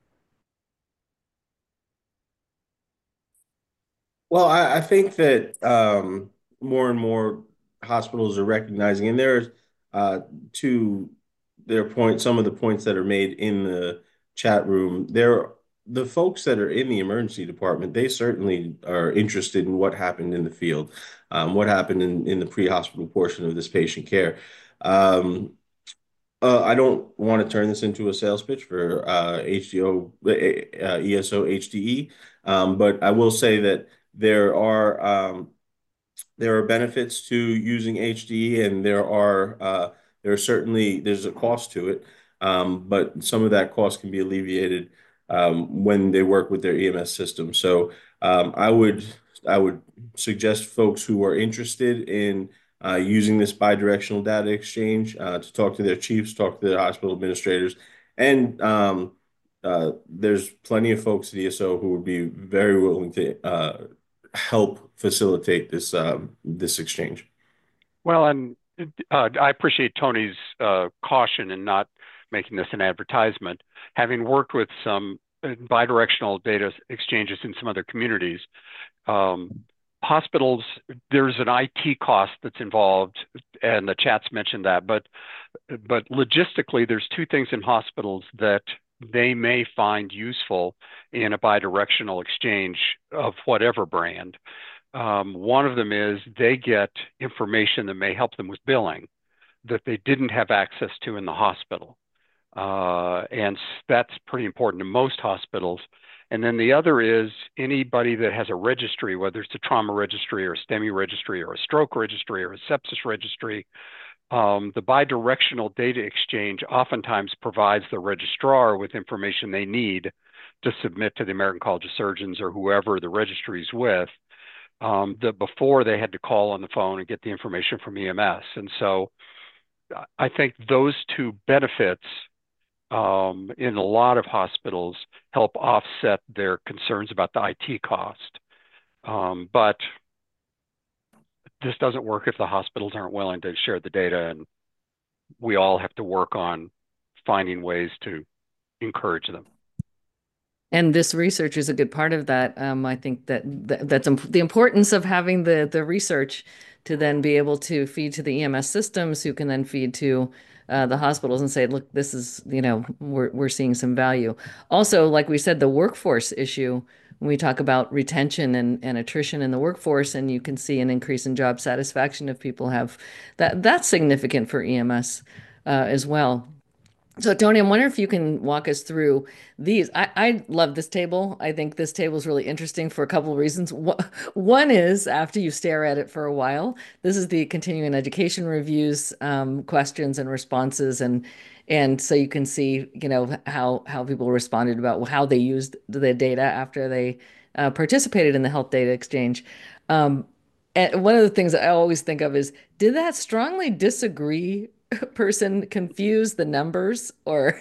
Well, I, I think that um, more and more hospitals are recognizing, and there's uh, to their point, some of the points that are made in the chat room, there, the folks that are in the emergency department, they certainly are interested in what happened in the field, um, what happened in, in the pre-hospital portion of this patient care. Um, uh, I don't want to turn this into a sales pitch for uh, H D O, uh, E S O H D E, um, but I will say that there are um, there are benefits to using H D E, and there are uh, there are certainly there's a cost to it, um, but some of that cost can be alleviated um, when they work with their E M S system. So um, I would I would suggest folks who are interested in uh, using this bidirectional data exchange uh, to talk to their chiefs, talk to their hospital administrators, and um, uh, there's plenty of folks at E S O who would be very willing to uh, help facilitate this um, this exchange. Well, and uh, I appreciate Tony's uh, caution in not making this an advertisement. Having worked with some bidirectional data exchanges in some other communities, um, hospitals, there's an I T cost that's involved, and the chat's mentioned that, but but logistically, there's two things in hospitals that they may find useful in a bidirectional exchange of whatever brand. Um, one of them is they get information that may help them with billing that they didn't have access to in the hospital. Uh, and that's pretty important to most hospitals. And then the other is anybody that has a registry, whether it's a trauma registry or a STEMI registry or a stroke registry or a sepsis registry, um, the bidirectional data exchange oftentimes provides the registrar with information they need to submit to the American College of Surgeons or whoever the registry is with. Um, that before they had to call on the phone and get the information from E M S. And so I think those two benefits um, in a lot of hospitals help offset their concerns about the I T cost. Um, but this doesn't work if the hospitals aren't willing to share the data, and we all have to work on finding ways to encourage them. And this research is a good part of that. Um, I think that, that that's imp the importance of having the the research to then be able to feed to the E M S systems, who can then feed to uh, the hospitals and say, look, this is, you know, we're we're seeing some value. Also, like we said, the workforce issue, when we talk about retention and, and attrition in the workforce, and you can see an increase in job satisfaction if people have that, that's significant for E M S uh, as well. So Tony, I'm wondering if you can walk us through these. I, I love this table. I think this table is really interesting for a couple of reasons. One is after you stare at it for a while, this is the continuing education reviews, um, questions and responses, and and so you can see, you know, how how people responded about how they used the data after they uh, participated in the health data exchange. Um, and one of the things I always think of is, did that strongly disagree person confuse the numbers, or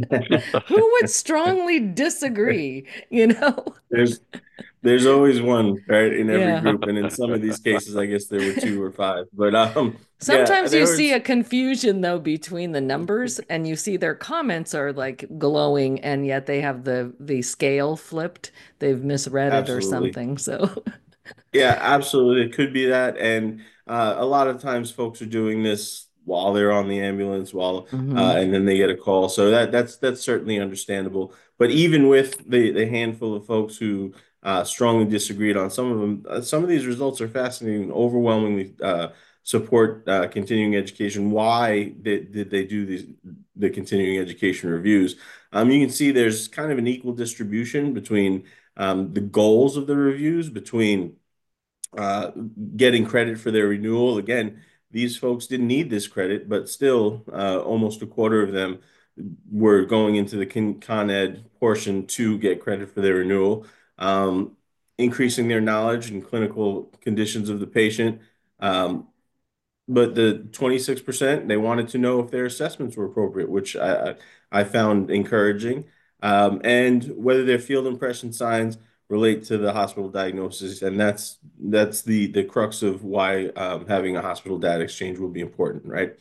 who would strongly disagree, you know? There's there's always one, right, in every Yeah. group, and in some of these cases, I guess there were two or five. But um, yeah, Sometimes you there see was a confusion though between the numbers, and you see their comments are like glowing, and yet they have the the scale flipped. They've misread it or absolutely. something. So Yeah, absolutely. It could be that. And uh, a lot of times folks are doing this while they're on the ambulance, while uh, Mhm. and then they get a call. So that that's that's certainly understandable. But even with the the handful of folks who uh, strongly disagreed on some of them, uh, some of these results are fascinating, overwhelmingly uh, support uh, continuing education. Why did, did they do these the continuing education reviews? Um, you can see there's kind of an equal distribution between um, the goals of the reviews, between uh, getting credit for their renewal. Again, these folks didn't need this credit, but still, uh, almost a quarter of them were going into the Con Ed portion to get credit for their renewal, um, increasing their knowledge and clinical conditions of the patient. Um, but the twenty-six percent, they wanted to know if their assessments were appropriate, which I, I found encouraging, um, and whether their field impression signs relate to the hospital diagnosis. And that's that's the the crux of why um, having a hospital data exchange will be important, right?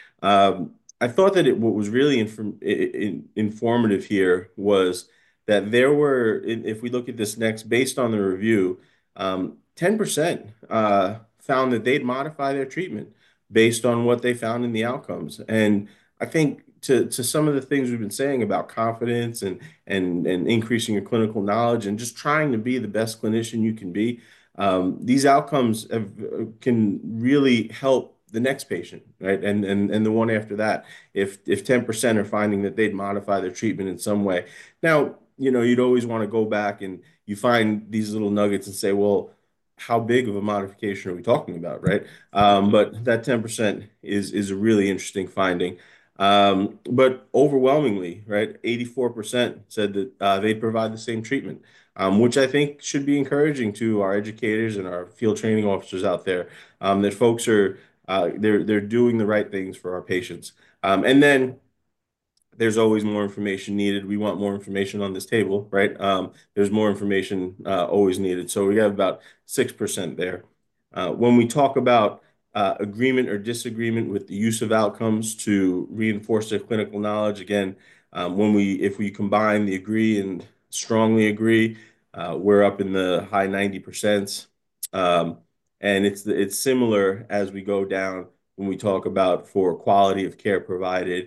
Um, I thought that it, what was really inform in, informative here was that there were, if we look at this next, based on the review, um, ten percent uh, found that they'd modify their treatment based on what they found in the outcomes. And I think to, to some of the things we've been saying about confidence and, and, and increasing your clinical knowledge and just trying to be the best clinician you can be, um, these outcomes have, can really help the next patient, right? And and and the one after that, if if ten percent are finding that they'd modify their treatment in some way. Now, you know, you'd always want to go back and you find these little nuggets and say, well, how big of a modification are we talking about, right? Um, but that ten percent is is a really interesting finding. Um, but overwhelmingly, right, eighty-four percent said that uh, they'd provide the same treatment, um, which I think should be encouraging to our educators and our field training officers out there, um, that folks are uh, they're they're doing the right things for our patients. Um, and then there's always more information needed. We want more information on this table, right? Um, there's more information uh, always needed. So we have about six percent there. Uh, when we talk about uh, agreement or disagreement with the use of outcomes to reinforce their clinical knowledge, again, um, when we if we combine the agree and strongly agree, uh, we're up in the high ninety percent. Um, and it's it's similar as we go down when we talk about for quality of care provided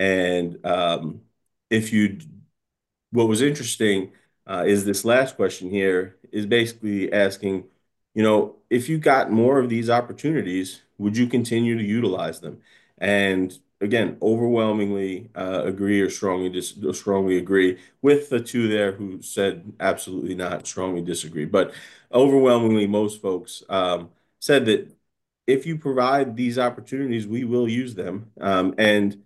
and um, if you, what was interesting uh, is this last question here is basically asking, you know, if you got more of these opportunities, would you continue to utilize them? And again, overwhelmingly uh, agree or strongly dis or strongly agree with the two there who said absolutely not, strongly disagree. But overwhelmingly, most folks um, said that if you provide these opportunities, we will use them. Um, and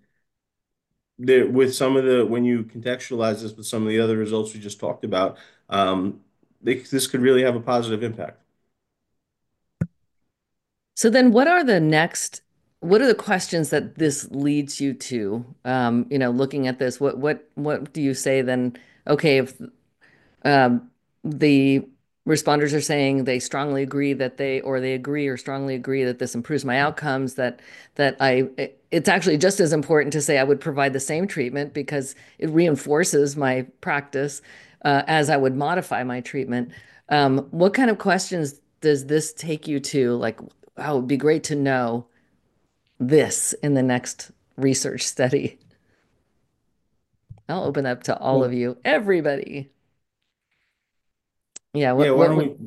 there with some of the when you contextualize this with some of the other results we just talked about, um, they, this could really have a positive impact. So then what are the next, what are the questions that this leads you to? Um, you know, looking at this, what what what do you say then? Okay, if um, the responders are saying they strongly agree that they, or they agree or strongly agree that this improves my outcomes, that that I, it's actually just as important to say I would provide the same treatment because it reinforces my practice uh, as I would modify my treatment. Um, what kind of questions does this take you to? Like, oh, it would be great to know this in the next research study. I'll open up to all of Well, you, everybody. Yeah, yeah, what why what don't would we,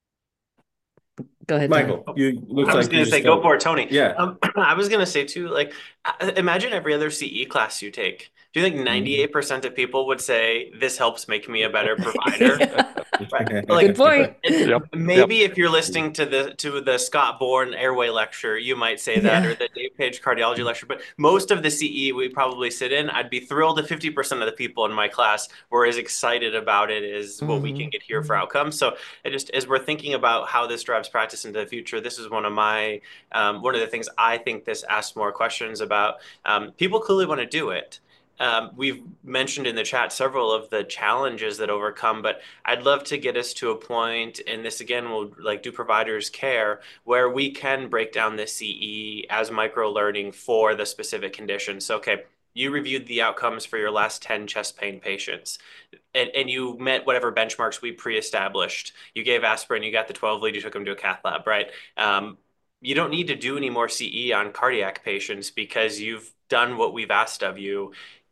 go ahead, Tony. Michael? You looks I was like you going to say, just go got, for it, Tony. yeah. Um, I was going to say too, like, uh, imagine every other C E class you take. Do you think Mhm. ninety-eight percent of people would say this helps make me a better provider? Right. Good Like, point. and Yep. Yep. maybe if you're listening to the to the Scott Bourne airway lecture, you might say that, Yeah. or the Dave Page cardiology lecture. But most of the C E we probably sit in, I'd be thrilled if fifty percent of the people in my class were as excited about it as what we can Hmm. get here for outcomes. So it just as we're thinking about how this drives practice into the future, this is one of my um, one of the things I think this asks more questions about. Um, people clearly want to do it. Um, we've mentioned in the chat several of the challenges that overcome, but I'd love to get us to a point, and this again will like do providers care, where we can break down the C E as micro learning for the specific condition. So, okay, you reviewed the outcomes for your last ten chest pain patients, and, and you met whatever benchmarks we pre-established. You gave aspirin, you got the twelve lead, you took them to a cath lab, right? Um, you don't need to do any more C E on cardiac patients because you've done what we've asked of you.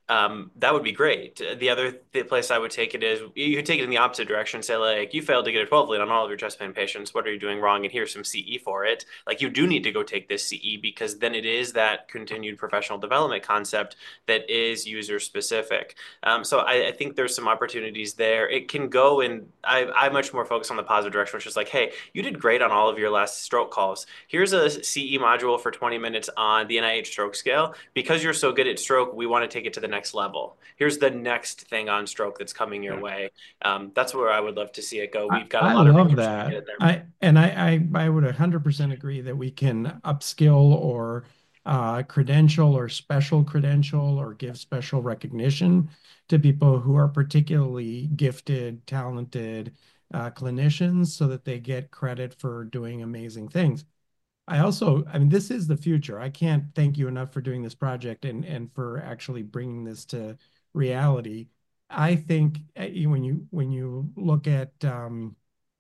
um, that would be great. The other th place I would take it is you could take it in the opposite direction. Say like, you failed to get a twelve lead on all of your chest pain patients. What are you doing wrong? And here's some C E for it. Like you do need to go take this C E because then it is that continued professional development concept that is user specific. Um, so I, I think there's some opportunities there. It can go in. I, I much more focus on the positive direction, which is like, hey, you did great on all of your last stroke calls. Here's a C E module for twenty minutes on the N I H stroke scale. Because you're so good at stroke, we want to take it to the next level. Here's the next thing on stroke that's coming your Yeah. way. Um, that's where I would love to see it go. I, We've got a I lot of love research to get that. it there. I and I, I I would one hundred percent agree that we can upskill or uh, credential or special credential or give special recognition to people who are particularly gifted, talented uh, clinicians so that they get credit for doing amazing things. I also, I mean, this is the future. I can't thank you enough for doing this project and and for actually bringing this to reality. I think uh, you- when you when you look at um,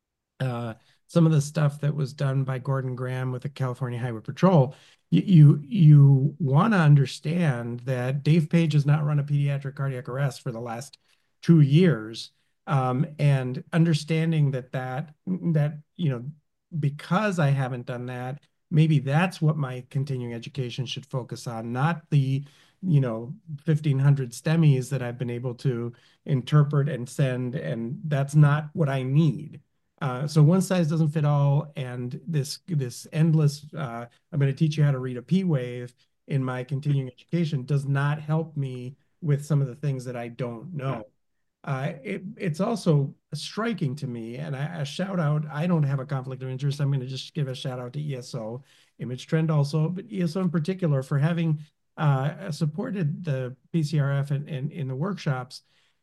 uh, some of the stuff that was done by Gordon Graham with the California Highway Patrol, you you, you want to understand that Dave Page has not run a pediatric cardiac arrest for the last two years, um, and understanding that that that you know because I haven't done that, maybe that's what my continuing education should focus on, not the you know fifteen hundred STEMIs that I've been able to interpret and send, and that's not what I need. Uh, so one size doesn't fit all, and this this endless uh, I'm going to teach you how to read a P wave in my continuing education does not help me with some of the things that I don't know. Uh, it, it's also striking to me, and I, a shout out, I don't have a conflict of interest. I'm going to just give a shout out to E S O, Image Trend also, but E S O in particular for having uh, supported the P C R F and in, in, in the workshops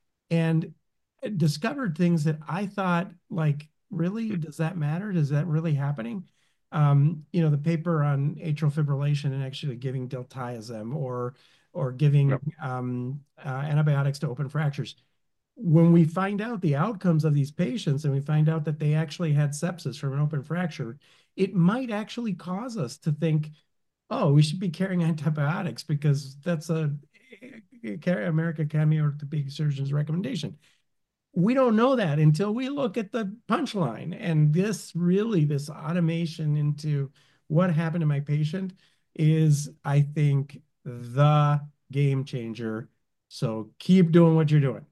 and discovered things that I thought, like, really, does that matter? Does that really happening? Um, you know, the paper on atrial fibrillation and actually giving diltiazem or or giving Yep. um, uh, antibiotics to open fractures. When we find out the outcomes of these patients and we find out that they actually had sepsis from an open fracture, it might actually cause us to think, oh, we should be carrying antibiotics because that's a American Academy of Orthopedic Surgeons recommendation. We don't know that until we look at the punchline. And this really, this automation into what happened to my patient is, I think, the game changer. So keep doing what you're doing.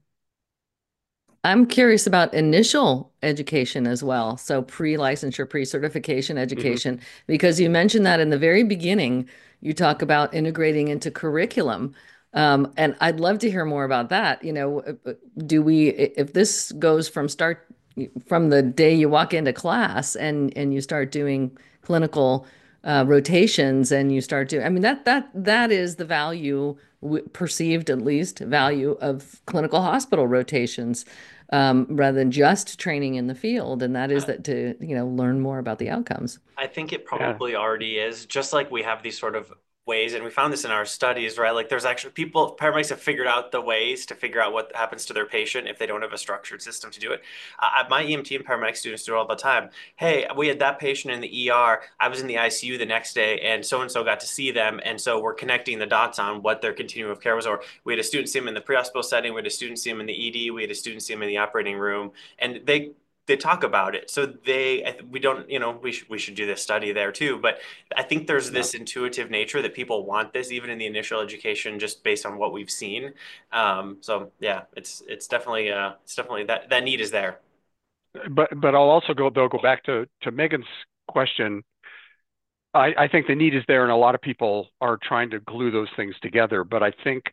I'm curious about initial education as well. So pre-licensure, pre-certification education, mm-hmm. because you mentioned that in the very beginning, you talk about integrating into curriculum. Um, and I'd love to hear more about that. You know, do we, if this goes from start, from the day you walk into class and, and you start doing clinical uh, rotations and you start to, I mean, that, that, that is the value, perceived at least, value of clinical hospital rotations. Um, rather than just training in the field, and that is that to, you know, learn more about the outcomes. I think it probably yeah. already is, just like we have these sort of ways, and we found this in our studies, right? Like there's actually people, paramedics have figured out the ways to figure out what happens to their patient if they don't have a structured system to do it. Uh, my E M T and paramedic students do it all the time. Hey, we had that patient in the E R. I was in the I C U the next day, and so-and-so got to see them. And so we're connecting the dots on what their continuum of care was. Or we had a student see them in the pre-hospital setting. We had a student see them in the E D. We had a student see them in the operating room. And they they talk about it. So they, we don't, you know, we should, we should do this study there too. But I think there's this yeah. intuitive nature that people want this, even in the initial education, just based on what we've seen. Um, so yeah, it's, it's definitely, uh, it's definitely that, that need is there. But, but I'll also go, they'll go back to, to Megan's question. I, I think the need is there, and a lot of people are trying to glue those things together. But I think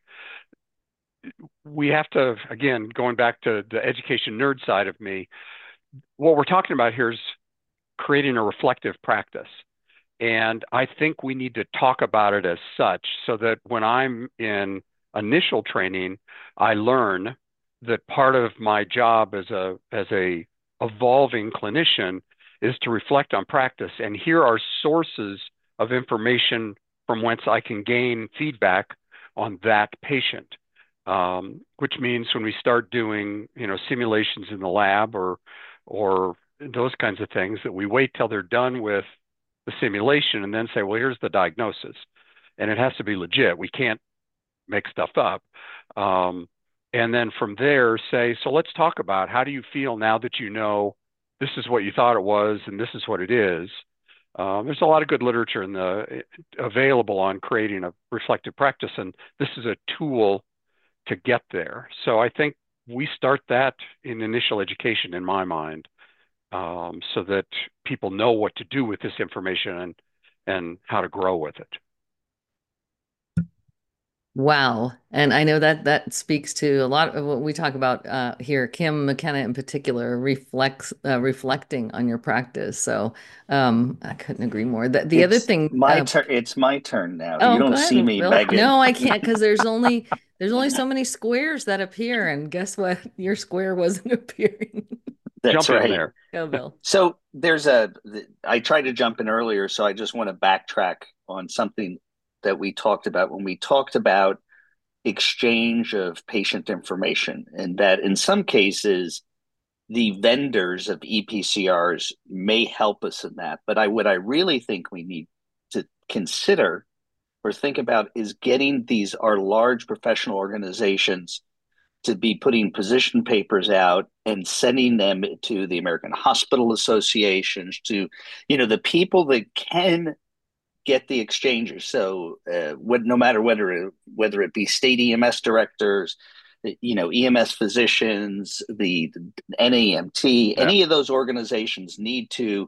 we have to, again, going back to the education nerd side of me, what we're talking about here is creating a reflective practice. And I think we need to talk about it as such so that when I'm in initial training, I learn that part of my job as a, as a evolving clinician is to reflect on practice. And here are sources of information from whence I can gain feedback on that patient. Um, which means when we start doing, you know, simulations in the lab or or those kinds of things, that we wait till they're done with the simulation and then say, well, here's the diagnosis. And it has to be legit. We can't make stuff up. Um, and then from there, say, so let's talk about how do you feel now that you know this is what you thought it was and this is what it is. Um, there's a lot of good literature in the available on creating a reflective practice, and this is a tool to get there. So I think we start that in initial education, in my mind, um, so that people know what to do with this information and and how to grow with it. Wow. And I know that that speaks to a lot of what we talk about uh, here. Kim McKenna in particular reflects uh, reflecting on your practice. So um, I couldn't agree more. The, the other It's thing, my uh, turn. It's my turn now. You oh, go don't see ahead, me, Bill. Megan. No, I can't because there's only there's only so many squares that appear, and guess what? Your square wasn't appearing. That's Jump in right. there. Go, Bill. So there's a, I tried to jump in earlier, so I just want to backtrack on something that we talked about when we talked about exchange of patient information, and that in some cases, the vendors of E P C Rs may help us in that. But I, what I really think we need to consider or think about is getting these, our large professional organizations, to be putting position papers out and sending them to the American Hospital Associations, to, you know, the people that can get the exchanges. So, uh, what, no matter whether it, whether it be state E M S directors, you know, E M S physicians, the, the N A M T, Yeah. any of those organizations need to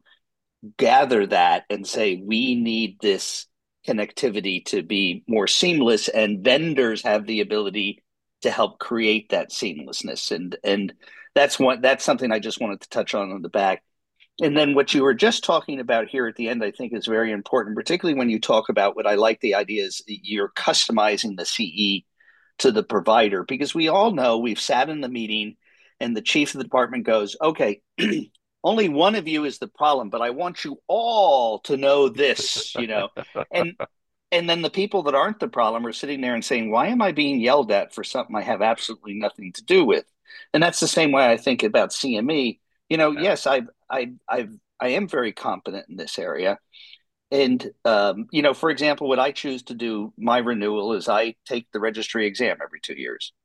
gather that and say, we need this connectivity to be more seamless, and vendors have the ability to help create that seamlessness. And and that's one that's something I just wanted to touch on on the back. And then what you were just talking about here at the end, I think is very important, particularly when you talk about what I like the idea is you're customizing the C E to the provider, because we all know we've sat in the meeting and the chief of the department goes, okay, only one of you is the problem, but I want you all to know this, you know, and and then the people that aren't the problem are sitting there and saying, why am I being yelled at for something I have absolutely nothing to do with? And that's the same way I think about C M E. You know, Yeah. yes, I've, I, I've, I am very competent in this area. And, um, you know, for example, what I choose to do, my renewal is I take the registry exam every two years.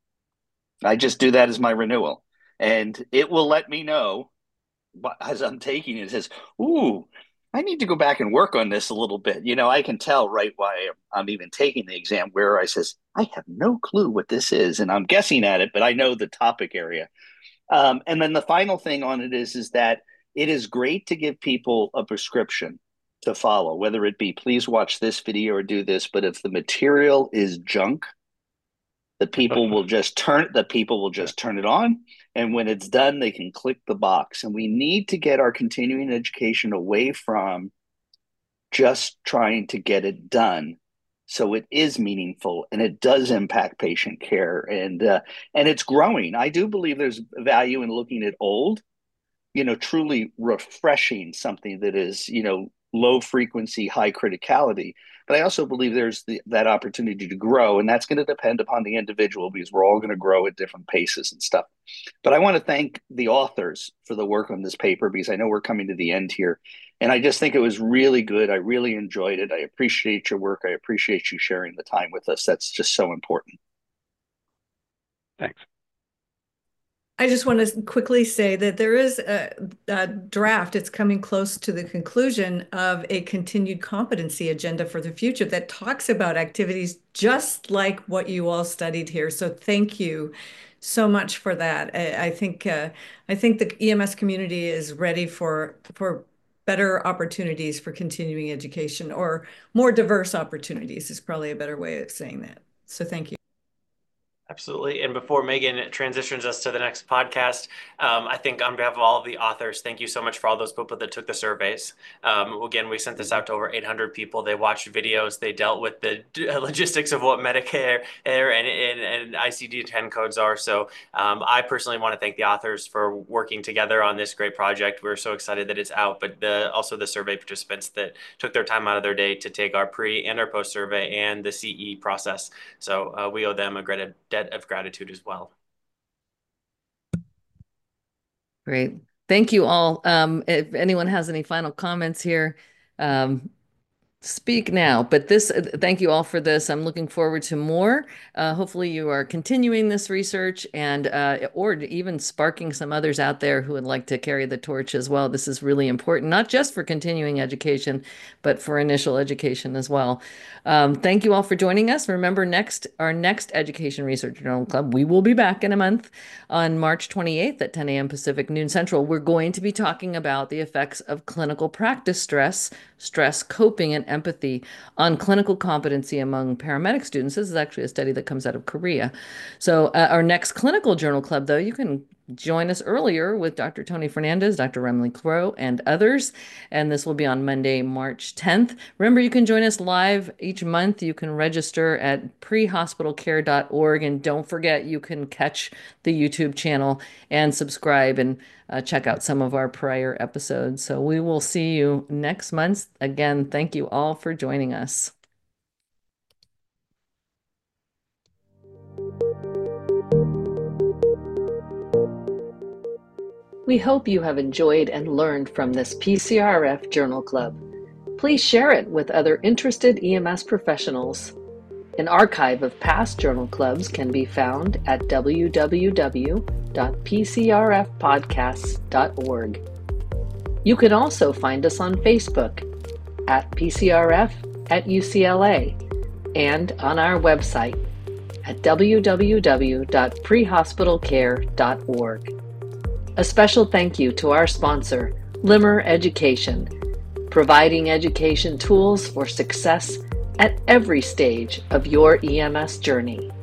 I just do that as my renewal. And it will let me know as I'm taking it, it says, ooh, I need to go back and work on this a little bit. You know, I can tell right why I'm even taking the exam, where I says, I have no clue what this is. And I'm guessing at it, but I know the topic area. Um, and then the final thing on it is, is that it is great to give people a prescription to follow, whether it be, please watch this video or do this. But if the material is junk, the people will just turn the people will just turn it on, and when it's done, they can click the box. And we need to get our continuing education away from just trying to get it done, so it is meaningful and it does impact patient care. And uh, and it's growing. I do believe there's value in looking at old, you know, truly refreshing something that is, you know, low frequency, high criticality. But I also believe there's the, that opportunity to grow, and that's going to depend upon the individual, because we're all going to grow at different paces and stuff. But I want to thank the authors for the work on this paper, because I know we're coming to the end here. And I just think it was really good. I really enjoyed it. I appreciate your work. I appreciate you sharing the time with us. That's just so important. Thanks. I just want to quickly say that there is a, a draft. It's coming close to the conclusion of a continued competency agenda for the future that talks about activities just like what you all studied here. So thank you so much for that. I, I think uh, I think the E M S community is ready for for better opportunities for continuing education, or more diverse opportunities is probably a better way of saying that. So thank you. Absolutely. And before Megan transitions us to the next podcast, um, I think on behalf of all of the authors, thank you so much for all those people that took the surveys. Um, again, we sent this out to over eight hundred people. They watched videos. They dealt with the logistics of what Medicare and, and, and I C D ten codes are. So um, I personally want to thank the authors for working together on this great project. We're so excited that it's out, but the, also the survey participants that took their time out of their day to take our pre and our post survey and the C E process. So uh, we owe them a great debt of gratitude as well. Great. Thank you all. Um, if anyone has any final comments here, um, Speak now. But this, thank you all for this. I'm looking forward to more. Uh, hopefully you are continuing this research and uh, or even sparking some others out there who would like to carry the torch as well. This is really important, not just for continuing education, but for initial education as well. Um, thank you all for joining us. Remember, next our next Education Research Journal Club, we will be back in a month on March twenty-eighth at ten a m Pacific, noon Central. We're going to be talking about the effects of clinical practice stress, stress coping, and empathy on clinical competency among paramedic students. This is actually a study that comes out of Korea. So uh, our next clinical journal club, though, you can join us earlier with Doctor Tony Fernandez, Doctor Remley Crow, and others. And this will be on Monday, March tenth. Remember, you can join us live each month. You can register at pre hospital care dot org. And don't forget, you can catch the YouTube channel and subscribe and uh, check out some of our prior episodes. So we will see you next month. Again, thank you all for joining us. We hope you have enjoyed and learned from this P C R F Journal Club. Please share it with other interested E M S professionals. An archive of past journal clubs can be found at w w w dot p c r f podcasts dot org. You can also find us on Facebook at P C R F at U C L A and on our website at w w w dot pre hospital care dot org. A special thank you to our sponsor, Limmer Education, providing education tools for success at every stage of your E M S journey.